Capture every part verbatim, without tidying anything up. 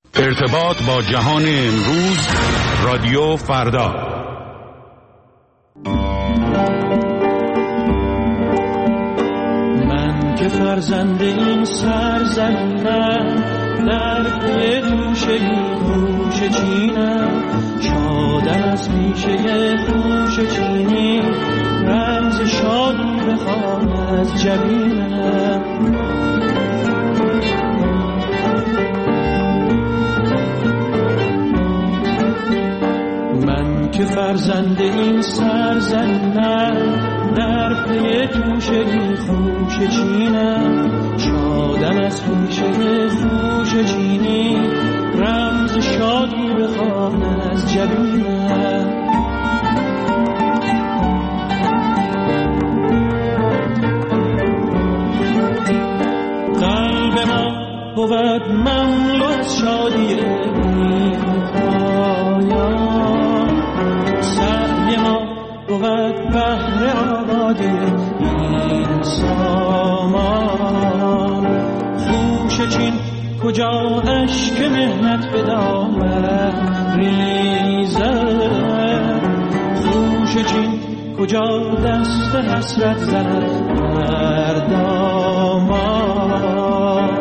ارتباط با جهان امروز، رادیو فردا. من که فرزند این سرزمینم، در پی توشه خوش چینم، شادم از پیشه خوش چینی، رمز شادی بخوان از جبینم. من که فرزند این سرزمینم، در پی توشه خوش چینم، شادم از پیشه خوش چینی، رمز شادی بخوان از جبینم. قلب ما بود مملو از شادی بی پایان، سعی ما بود بهر آبادی این سامان. خوش چین کجا اشک مهنت به دامن ریزد، خوش چین کجا دست حسرت زند بر دامان.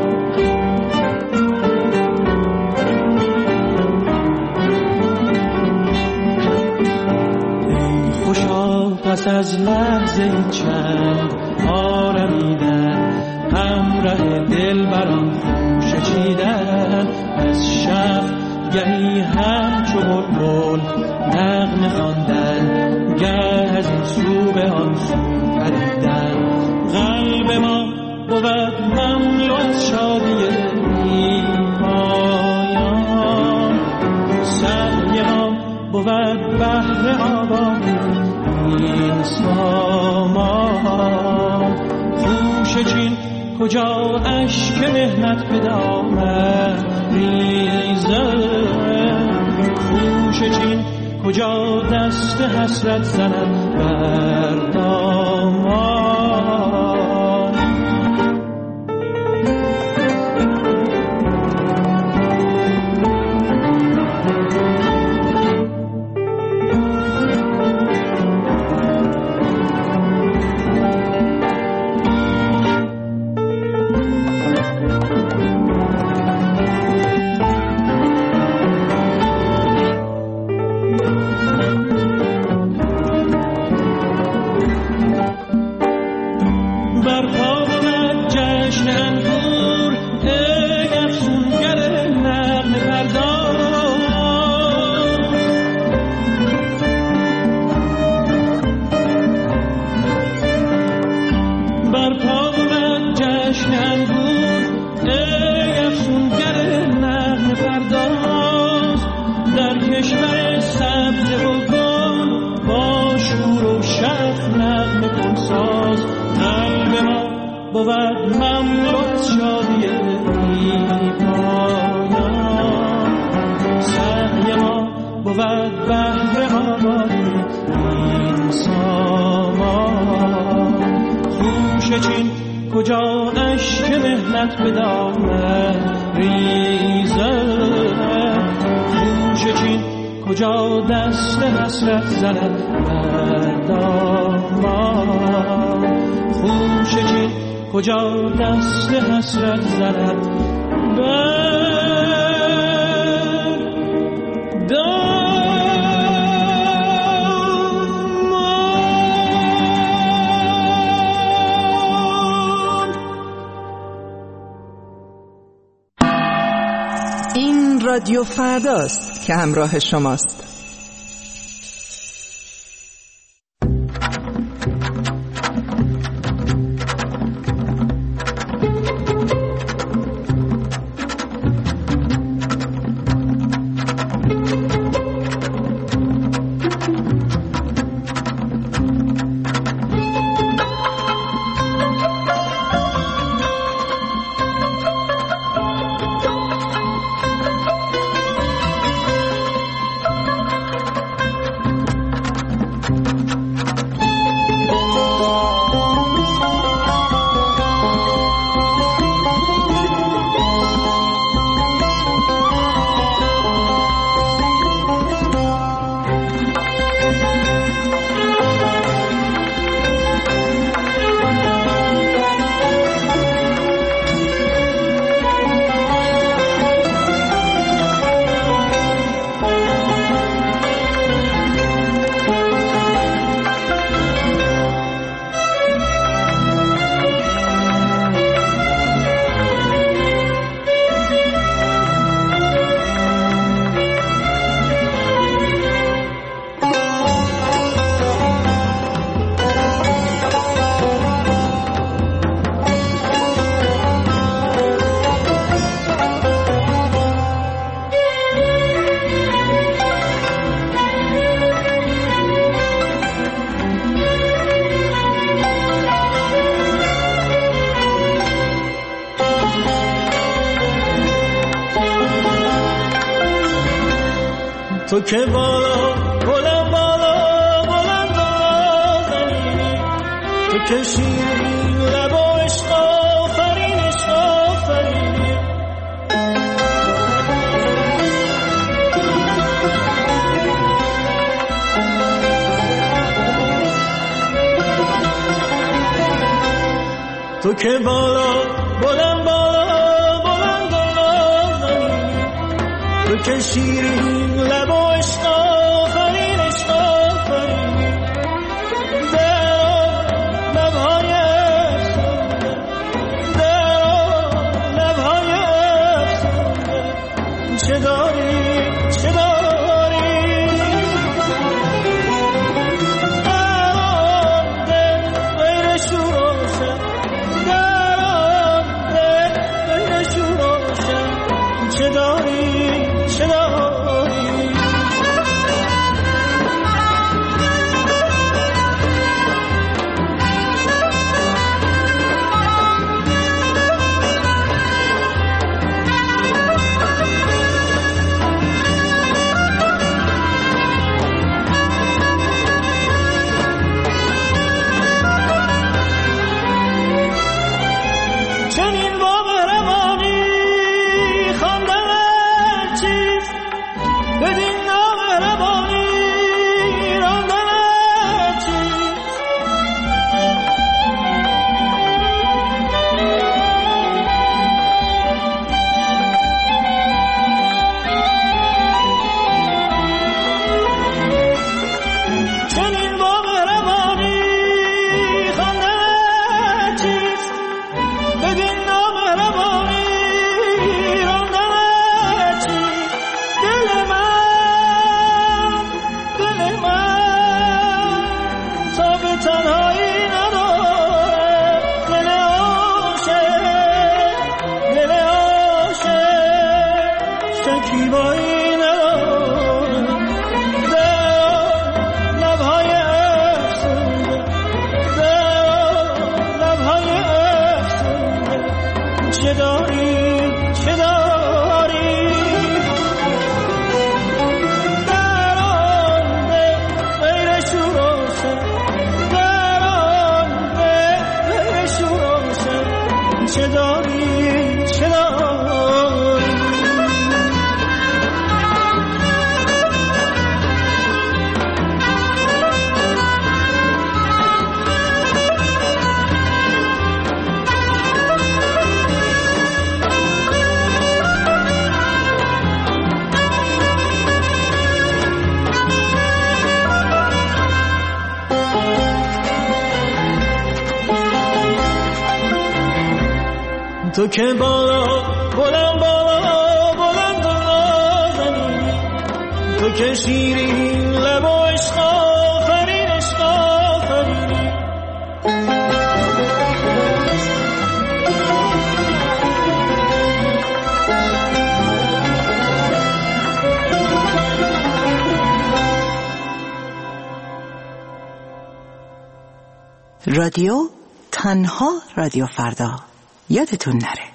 ای خوشا پس از لحظه چند آرمیدن، همراه دل بران خوش چیدن، از شب گهی همچو بلبل نغمه خواندن، گه از این سو به آن سو پریدن. قلب ما بود مملو از شادی بی پایان، سعی ما بود بهر آبادی این سامان. خوش چین کجا اشک مهنت به دامن ریزد، خوش چین کجا دست حسرت زند بر دامان. کجا اشک مهنت به دامن ریزد، خوش چین کجا دست حسرت زند بر دامان. خوش چین کجا دست حسرت زند بر دامان. رادیو فرداست که همراه شماست. تو که بالا بلند بالا بلند نازنی، تو که شیرین لب و عشق آفرین عشق آفرینی. تو که بالا بلند بالا بلند نازنی، تو که شیرین لب و عشق آفرین عشق آفرینی. در لبهای افسرده، در لبهای افسرده، چه داری چه داری؟ در آن دل غیر شور و شر، در آن دل غیر شور و شر، چه داری چه داری؟ چنین با مهربانی خواندن چیست، بدین نامهربانی راندن چیست. چنین با مهربانی خواندن چیست، بدین نامهربانی راندن چیست. دل من دل من تا به تنهایی نداره، دل عاشق دل عاشق شکیبایی نداره. در لبهای افسرده، در لبهای افسرده، چه داری چه داری؟ در آن دل غیر شور و شر، در آن دل غیر شور و شر، چه داری چه داری؟ تو که بالا بلند بالا بلند نازنی، تو که شیرین لب و عشق آفرین عشق آفرینی. رادیو تنها رادیو فردا، یادتون نره.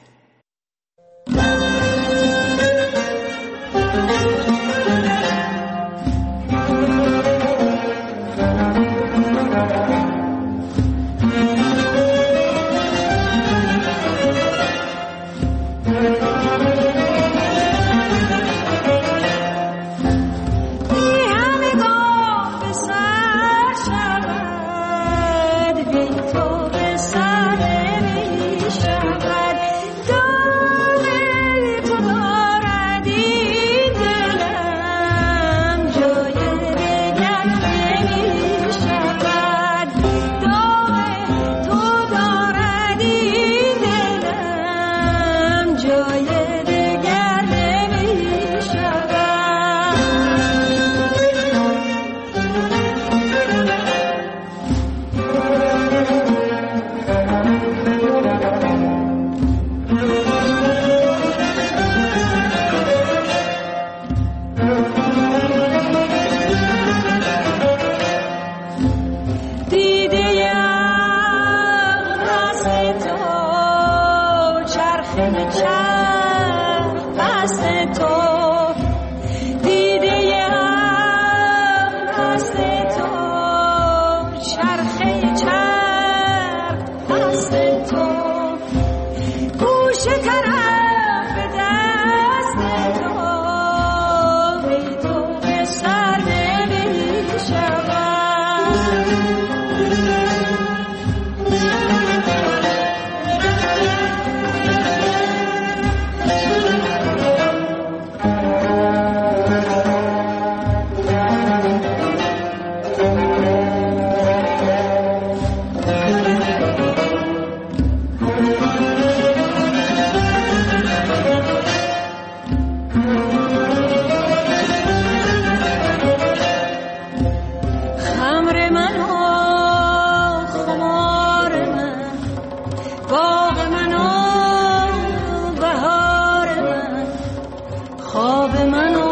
خواب منو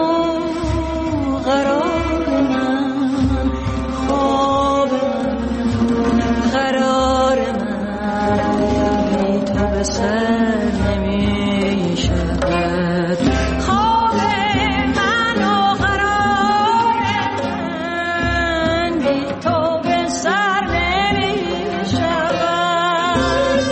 قرار من، خواب من قرار من، بی تو به سر نمی شود. خواب منو قرار من، بی تو به سر نمی شود.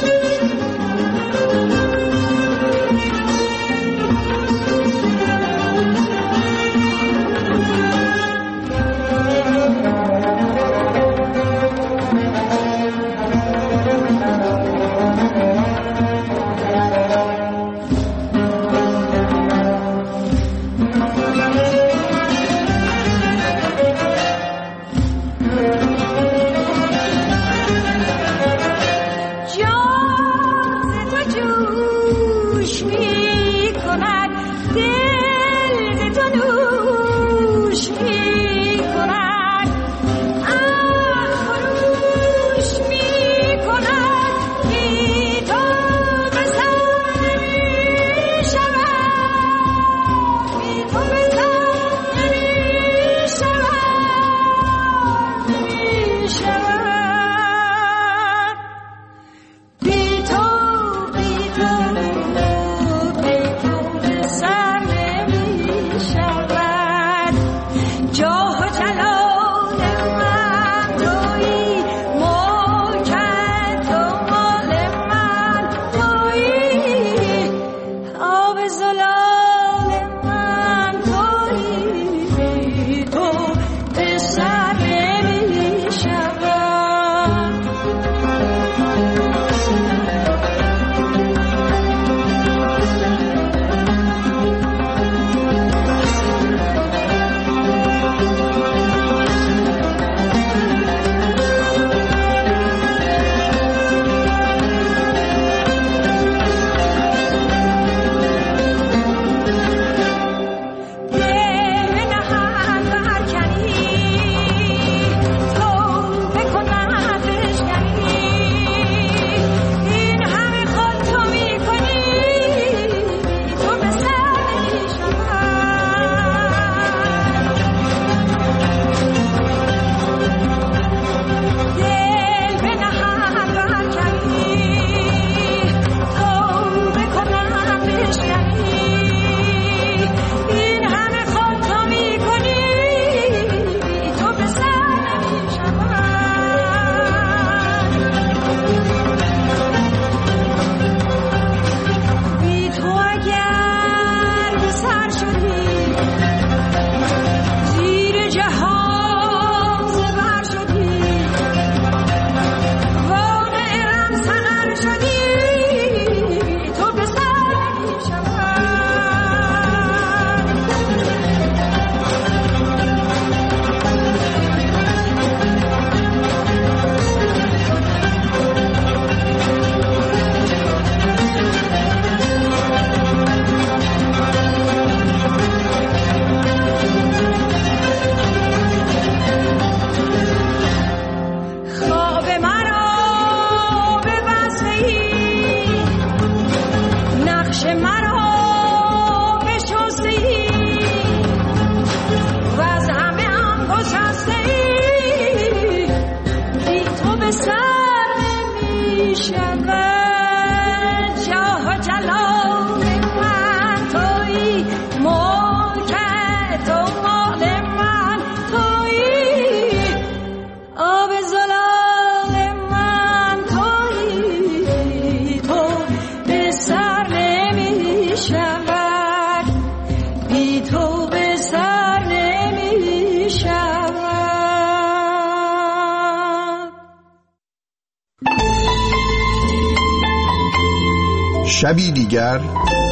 شبی دیگر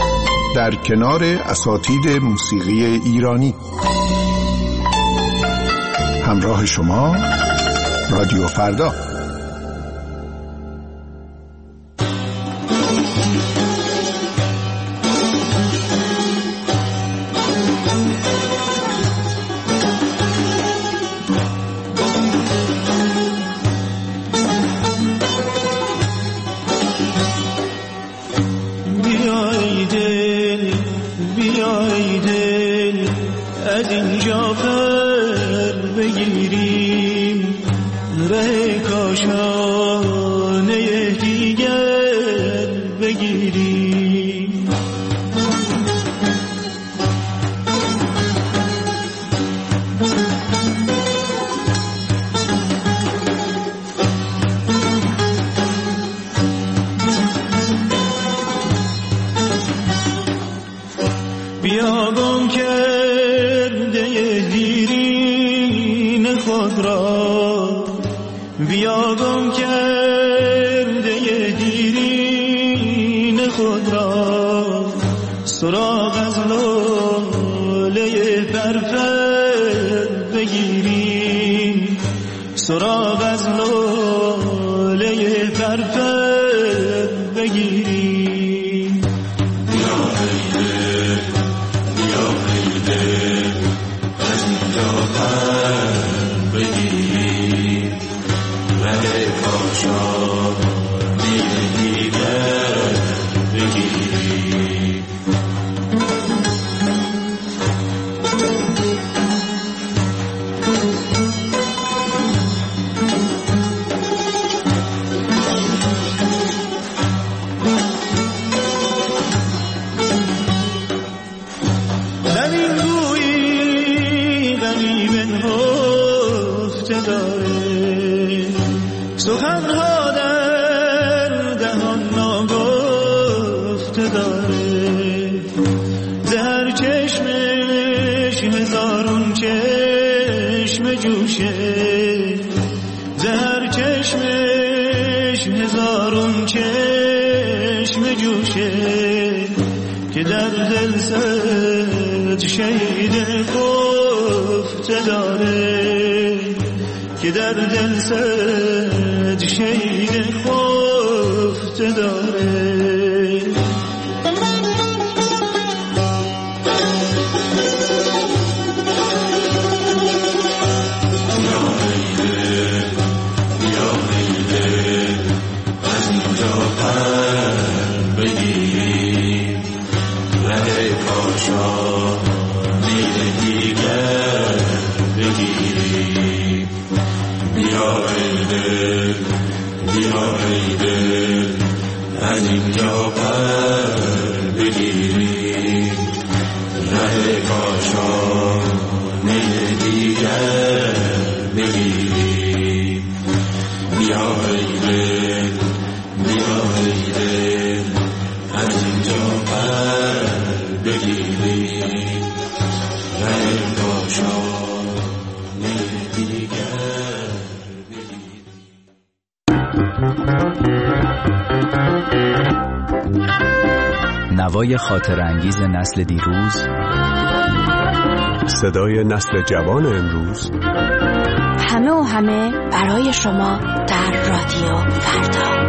در کنار اساتید موسیقی ایرانی. همراه شما رادیو فردا. بیا ای دل از اینجا پر بگیریم، ره کاشانه دیگر بگیریم. بیا گم کرده دیرین خود را، بیا گم کرده دیرین خود را، سراغ از لاله پرپر بگیریم، سراغ از لاله پرپر بگیریم. بیا ای دل، بیا ای دل از اینجا پر بگیریم، ره کاشانه دیگر بگیریم. زمین گویی غمی بنهفته داره، سخنها در دهان ناگفته داره، زهر چشمش هزارون چشم جوشه، زهر چشمش هزارون چشم جوشه، که در دل صد شهید خفته داره، که در دل صد شهید خفته داره. از اینجا پر بگیریم، ره کاشانه دیگر بگیریم. بیا ای دل، بیا ای دل از اینجا پر بگیریم، ره کاشانه دیگر بگیریم. نوای خاطر انگیز نسل دیروز، صدای نسل جوان امروز، همه و همه برای شما در رادیو فردا.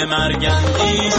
مرگ اندیش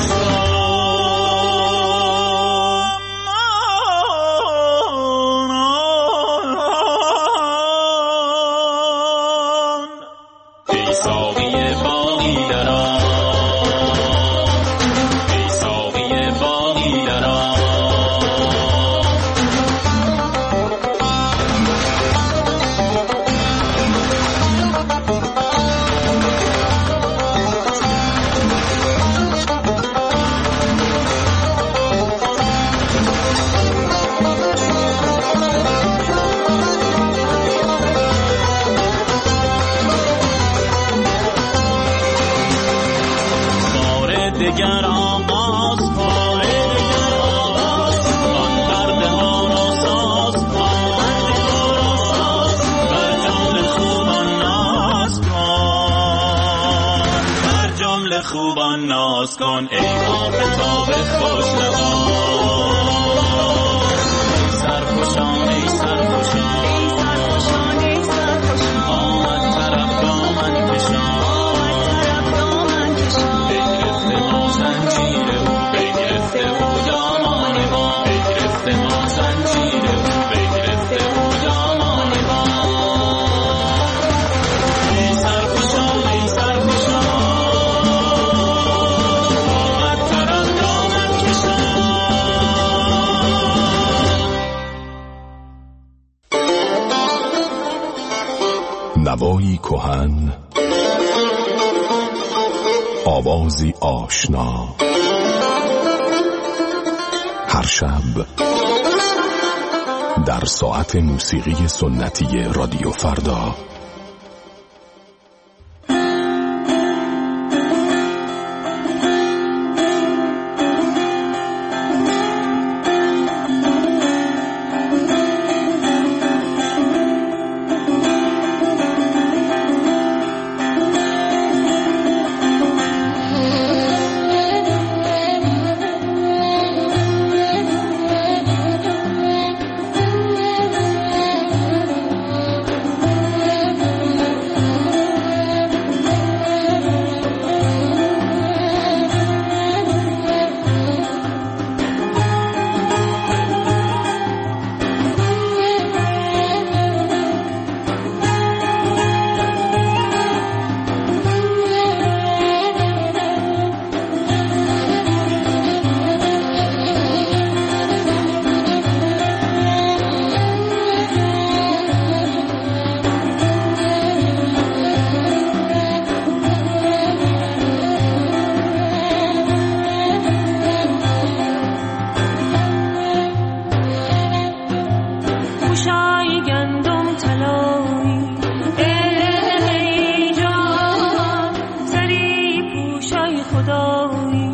دگر آغاز کن، دگر آغاز کن، پرده ها را ساز کن، پرده ها را ساز کن، بر جمله خوبان ناز کن، بر جمله خوبان ناز کن، ای آفتاب خوش لبان، ای سرخوشان ای سرخوشان ای سرخوشان ای سرخوشان، آمد طرف دامن کشان، زنجیر او بگرفته او دامان ما، بگرفته ما زنجیر او بگرفته او دامان ما. ای سرخوشان ای سرخوشان آمد طرف دامن کشان. نوایی کهن، آوازی آشنا، هر شب در ساعت موسیقی سنتی رادیو فردا. خدایی